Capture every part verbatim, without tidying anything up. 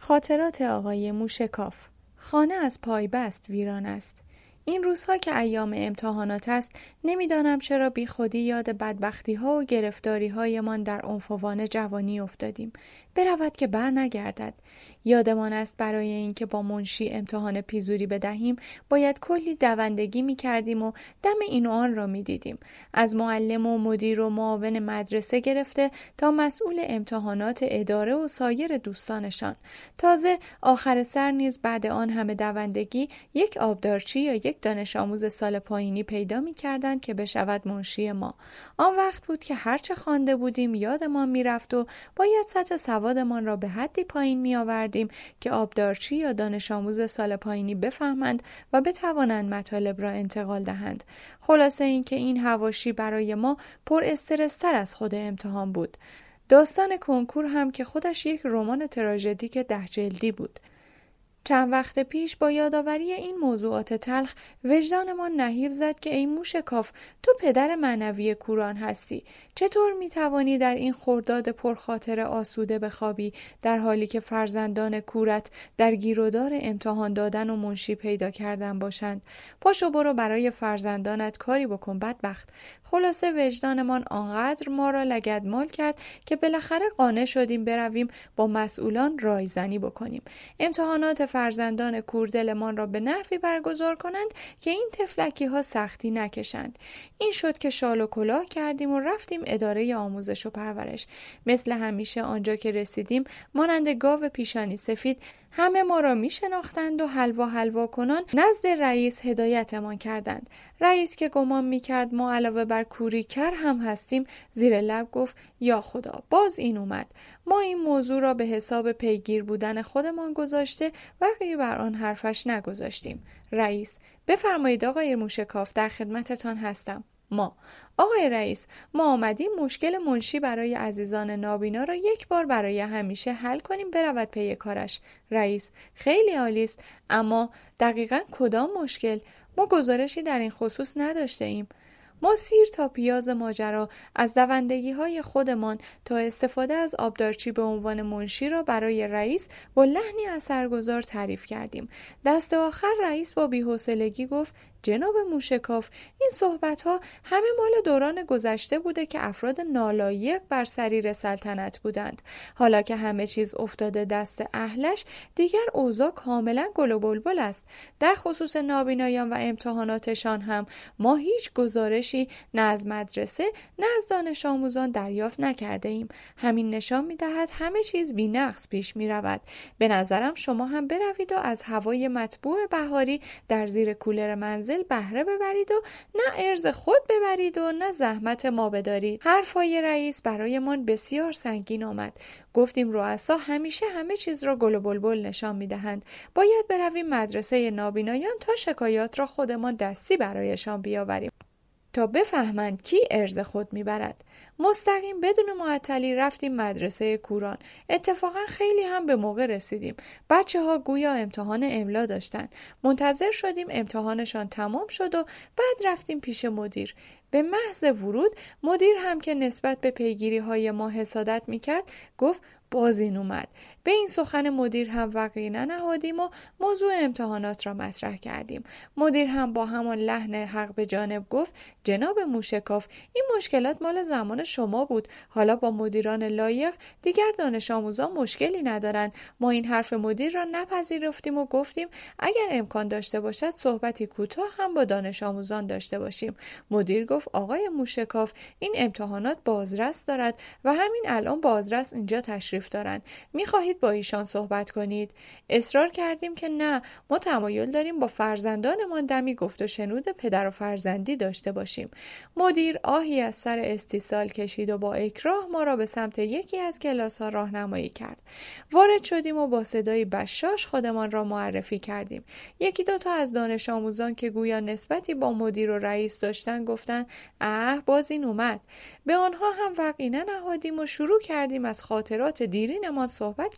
خاطرات آقای موشکاف. خانه از پایبست ویران است. این روزها که ایام امتحانات است، نمیدانم چرا بی خودی یاد بدبختی ها و گرفتاری های من در عنفوان جوانی افتادیم. برود که بر نگردد. یادمان است برای اینکه با منشی امتحان پیزوری بدهیم، باید کلی دوندگی می کردیم و دم این و آن را می دیدیم. از معلم و مدیر و معاون مدرسه گرفته تا مسئول امتحانات اداره و سایر دوستانشان. تازه آخر سر نیز بعد آن همه دوندگی یک آبدارچی یا یک دانش آموز سال پایینی پیدا می کردند که بشود منشی ما. آن وقت بود که هرچه خوانده بودیم یادمان می رفت و باید سطح سوادمان را به حدی پایین می آوردیم که آبدارچی یا دانش آموز سال پایینی بفهمند و بتوانند مطالب را انتقال دهند. خلاصه این که این حواشی برای ما پر استرس تر از خود امتحان بود. داستان کنکور هم که خودش یک رمان تراژدیک ده جلدی بود. چند وقت پیش با یادآوری این موضوعات تلخ وجدانمان نهیب زد که ای موشکاف، تو پدر معنوی کوران هستی. چطور میتوانی در این خرداد پرخاطر آسوده بخوابی در حالی که فرزندان کورت در گیرودار امتحان دادن و منشی پیدا کردن باشند؟ پاشو برو برای فرزندانت کاری بکن بدبخت. خلاصه وجدانمان آنقدر ما را لگدمال کرد که بالاخره قانع شدیم برویم با مسئولان رایزنی بکنیم. امتحانات فرزندان کوردلمان را به نحوی برگزار کنند که این تفلکی ها سختی نکشند. این شد که شال و کلاه کردیم و رفتیم اداره آموزش و پرورش. مثل همیشه آنجا که رسیدیم مانند گاو پیشانی سفید همه ما را می شناختند و حلوا حلوا کنان نزد رئیس هدایتمان کردند. رئیس که گمان می کرد ما علاوه بر کوری کر هم هستیم، زیر لب گفت یا خدا باز این اومد. ما این موضوع را به حساب پیگیر بودن خودمان گذاشته وقتی بر آن حرفش نگذاشتیم. رئیس: بفرمایید آقای موشکاف، در خدمتتان هستم. ما: آقای رئیس، ما آمدیم مشکل منشی برای عزیزان نابینا را یک بار برای همیشه حل کنیم برود پی کارش. رئیس: خیلی عالی است، اما دقیقاً کدام مشکل؟ ما گزارشی در این خصوص نداشته ایم. ما سیر تا پیاز ماجرا از دوندگی های خودمان تا استفاده از آبدارچی به عنوان منشی را برای رئیس با لحنی اثرگذار تعریف کردیم. دست آخر رئیس با بی‌حوصلگی گفت: جناب موشکاف، این صحبت‌ها همه مال دوران گذشته بوده که افراد نالایق بر سریر سلطنت بودند. حالا که همه چیز افتاده دست اهلش، دیگر اوضاع کاملا گل و بلبل است. در خصوص نابینایان و امتحاناتشان هم ما هیچ گزارشی نه از مدرسه نه از دانش آموزان دریافت نکرده ایم. همین نشان می‌دهد همه چیز بی‌نقص پیش می‌رود. به نظرم شما هم بروید و از هوای مطبوع بهاری در زیر کولر منزل بهره ببرید و نه ارز خود ببرید و نه زحمت ما بدارید. حرفای رئیس برایمان بسیار سنگین آمد. گفتیم رؤسا همیشه همه چیز را گل و بلبل نشان میدهند. باید برویم مدرسه نابینایان تا شکایات را خودمان دستی برایشان بیاوریم تا بفهمند کی ارز خود میبرد. مستقیم بدون معطلی رفتیم مدرسه کوران. اتفاقا خیلی هم به موقع رسیدیم. بچه ها گویا امتحان املا داشتن. منتظر شدیم امتحانشان تمام شد و بعد رفتیم پیش مدیر. به محض ورود مدیر هم که نسبت به پیگیری های ما حسادت میکرد گفت: باز این اومد. به این سخن مدیر هم وقعی ننهادیم و موضوع امتحانات را مطرح کردیم. مدیر هم با همان لحن حق به جانب گفت: جناب موشکاف، این مشکلات مال زمان شما بود. حالا با مدیران لایق دیگر دانش آموزان مشکلی ندارند. ما این حرف مدیر را نپذیرفتیم و گفتیم اگر امکان داشته باشد صحبتی کوتاه هم با دانش آموزان داشته باشیم. مدیر گفت: آقای موشکاف، این امتحانات بازرس دارد و همین الان بازرس اینجا تشریف دارند. می‌خواهید با ایشان صحبت کنید؟ اصرار کردیم که نه، ما تمایل داریم با فرزندانمان دمی گفت و شنود پدر و فرزندی داشته باشیم. مدیر آهی از سر استیصال کشید و با اکراه ما را به سمت یکی از کلاس‌ها راهنمایی کرد. وارد شدیم و با صدای بشاش خودمان را معرفی کردیم. یکی دو تا از دانش آموزان که گویا نسبتی با مدیر و رئیس داشتن گفتن: اه باز این اومد. به آنها هم وقعی ننهادیم و شروع کردیم از خاطرات دیرینمان صحبت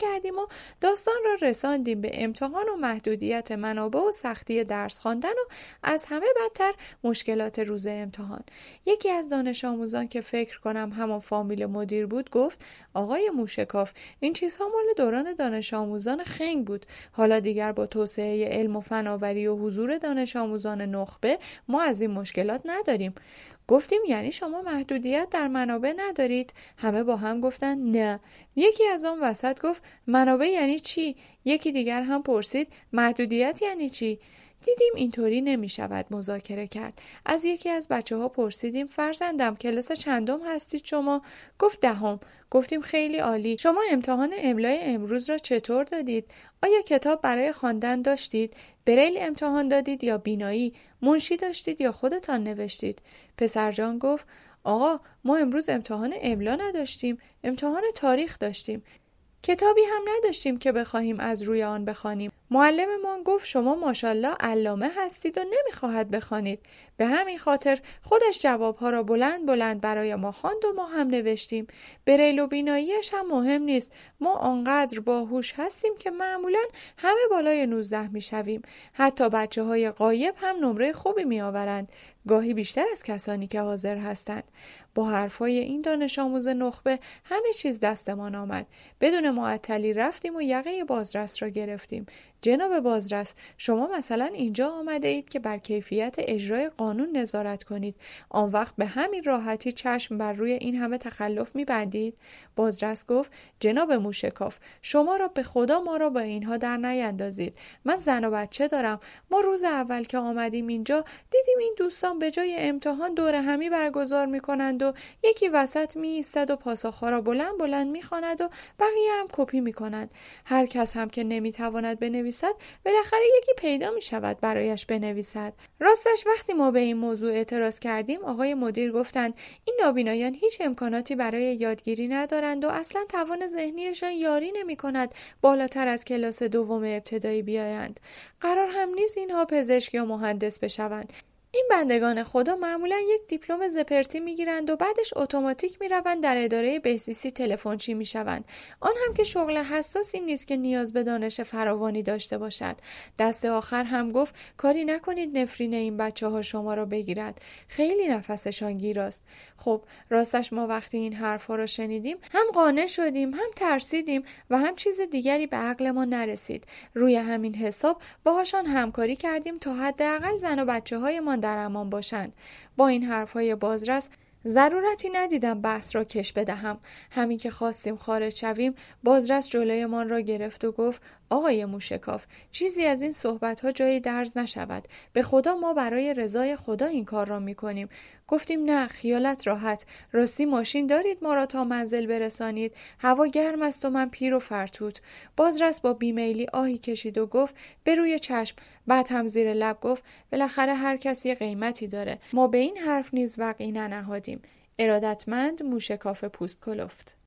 کردیم و داستان را رساندیم به امتحان و محدودیت منابع و سختی درس خواندن و از همه بدتر مشکلات روز امتحان. یکی از دانش آموزان که فکر کنم همان فامیل مدیر بود گفت آقای موشکاف، این چیزها مال دوران دانش آموزان خنگ بود. حالا دیگر با توسعه علم و فناوری و حضور دانش آموزان نخبه ما از این مشکلات نداریم. گفتیم یعنی شما محدودیت در منابع ندارید؟ همه با هم گفتن نه. یکی از آن وسط گفت منابع یعنی چی؟ یکی دیگر هم پرسید محدودیت یعنی چی؟ دیدیم اینطوری نمی شود مذاکره کرد. از یکی از بچه ها پرسیدیم فرزندم کلاس چندم هستید شما؟ گفت دهم. گفتیم خیلی عالی. شما امتحان املای امروز را چطور دادید؟ آیا کتاب برای خواندن داشتید؟ بریل امتحان دادید یا بینایی؟ منشی داشتید یا خودتان نوشتید؟ پسرجان گفت آقا ما امروز امتحان املا نداشتیم، امتحان تاریخ داشتیم. کتابی هم نداشتیم که بخواهیم از روی آن بخوانیم. معلممان گفت شما ماشاءالله علامه هستید و نمیخواهد بخوانید. به همین خاطر خودش جوابها را بلند بلند برای ما خواند و ما هم نوشتیم. بریل و بیناییش هم مهم نیست. ما آنقدر باهوش هستیم که معمولا همه بالای نوزده میشویم. حتی بچه های غایب هم نمره خوبی میآورند. گاهی بیشتر از کسانی که حاضر هستند. با حرفای این دانش آموز نخبه همه چیز دستمان آمد. بدون معطلی رفتیم و یقه بازرس را گرفتیم. جناب بازرس، شما مثلا اینجا آمده اید که بر کیفیت اجرای قانون نظارت کنید. آن وقت به همین راحتی چشم بر روی این همه تخلف می‌بندید؟ بازرس گفت جناب موشکاف، شما را به خدا ما را با اینها در نیندازید. من زن و بچه دارم. ما روز اول که آمدیم اینجا دیدیم این دوستان به جای امتحان دوره همی برگزار می‌کنند و یکی وسط می‌ایستد و پاسخ‌ها را بلند بلند می‌خواند و بقیه هم کپی می‌کنند. هر کس هم که نمی‌تواند بنویسد بالاخره یکی پیدا می شود برایش بنویسد. راستش وقتی ما به این موضوع اعتراض کردیم آقای مدیر گفتند این نابینایان هیچ امکاناتی برای یادگیری ندارند و اصلا توان ذهنیشان یاری نمی کند بالاتر از کلاس دوم ابتدایی بیایند. قرار هم نیست اینها پزشک یا مهندس بشوند. این بندگان خدا معمولا یک دیپلم زپرتی میگیرند و بعدش اتوماتیک میروند در اداره بهزیستی تلفنچی میشوند. آن هم که شغل حساسی نیست که نیاز به دانش فراوانی داشته باشد. دست آخر هم گفت کاری نکنید نفرین این بچه ها شما را بگیرد. خیلی نفسشان گیراست. خب راستش ما وقتی این حرفا را شنیدیم هم قانع شدیم، هم ترسیدیم و هم چیز دیگری به عقل ما نرسید. روی همین حساب باهاشان همکاری کردیم تا حداقل زن و بچه های ما در امان باشند. با این حرفهای بازرس ضرورتی ندیدم بحث را کش بدهم. همین که خواستیم خارج شویم بازرس جلویمان را گرفت و گفت آقای موشکاف، چیزی از این صحبت‌ها جای درز نشود. به خدا ما برای رضای خدا این کار را می‌کنیم. گفتیم نه، خیالت راحت. راستی ماشین دارید ما را تا منزل برسانید؟ هوا گرم است و من پیر و فرتوت. بازرس با بیمیلی آهی کشید و گفت به روی چشم. بعد هم زیر لب گفت بالاخره هر کسی یه قیمتی داره. ما به این حرف نیز وقعی ننهادیم. ارادتمند موشکاف پوست کلفت.